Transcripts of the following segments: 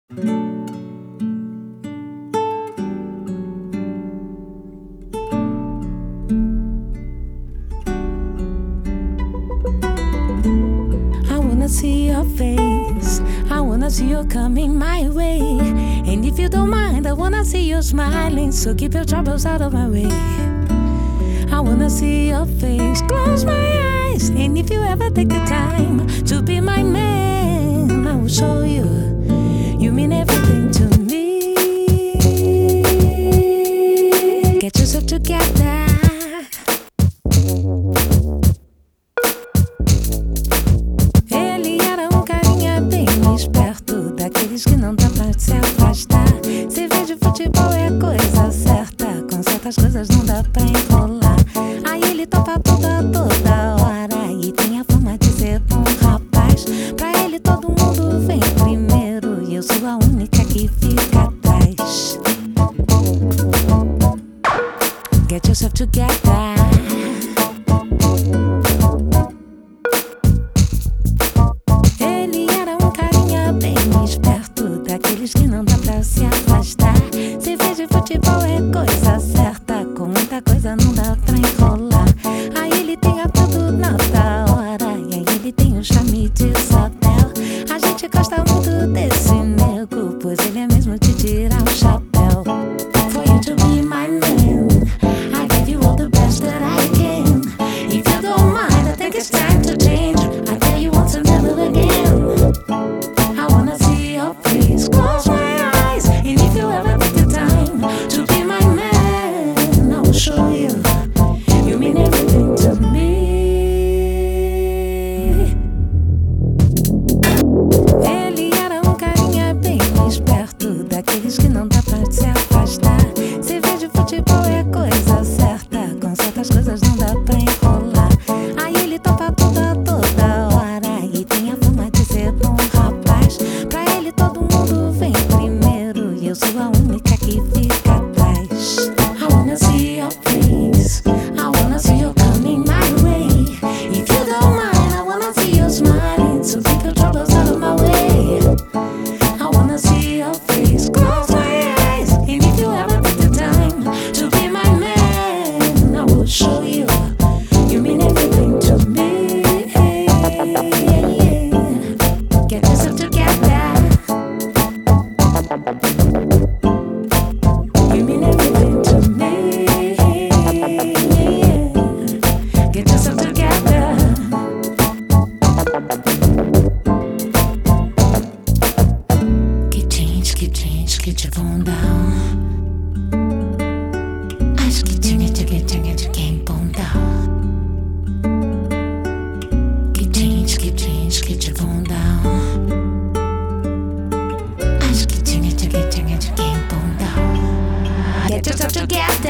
I wanna see your face, I wanna see you coming my way. And if you don't mind, I wanna see you smiling, so keep your troubles out of my way. I wanna see your face, close my eyes. And if you ever take the time to be my man, I will show you, you mean everything to me. Get yourself together. Ele era um carinha bem esperto, daqueles que não dá pra se afastar. Se vê de futebol é coisa certa, com certas coisas não dá pra enrolar. Aí ele topa toda hora e tem a fama de ser bom rapaz. Pra ele todo mundo vem primeiro e eu sou a única que fica atrás. Get yourself together. Ele era um carinha bem esperto, daqueles que não dá pra se afastar. Se vê de futebol é coisa certa, com muita coisa não dá pra enrolar. Aí ele tem a tudo nota hora, e aí ele tem o charme de Isabel. A gente gosta muito desse nego, pois ele é mesmo de tirar o chapéu. For you to be my man, I give you all the best that I can. If you don't mind, I think it's time to change. I tell you once and never again. I wanna see your face, close my eyes. And if you ever take the time to be my man, I will show you, you mean everything to me. Ele era um carinha bem esperto, daqueles que não dá pra se afastar. Se vê de futebol é coisa certa, com certas coisas não dá pra enrolar. Aí ele topa toda hora e tem a fama de ser bom rapaz. Pra ele todo mundo vem primeiro e eu sou a única que fica atrás. I wanna see your face, I wanna see you coming my way. If you don't mind, I wanna see you smiling, so keep your troubles out of my way. I wanna see your face, close my eyes. And if you ever take the time to be my man, I will show you, you mean everything to me. Get yourself together. You mean everything to me. Get yourself together. Get your phone down. Acho que tinha de quem bom down. Get your phone down. Acho que tinha de quem bom down. Get yourself together.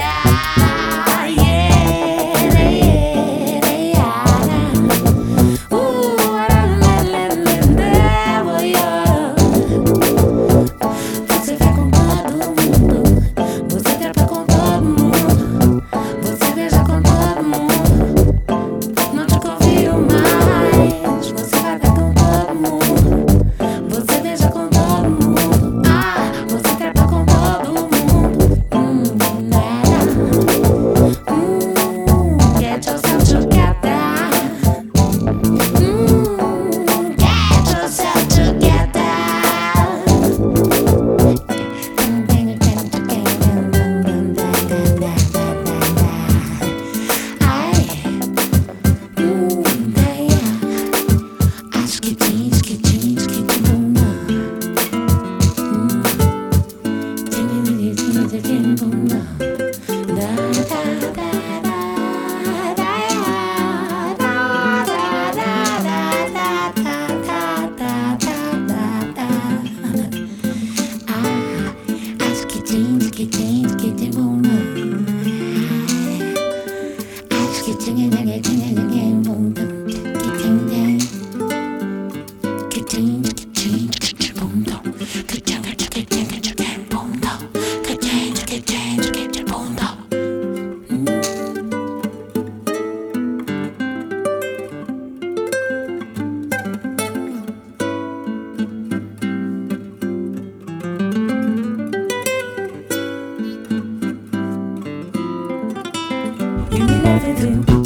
You never do.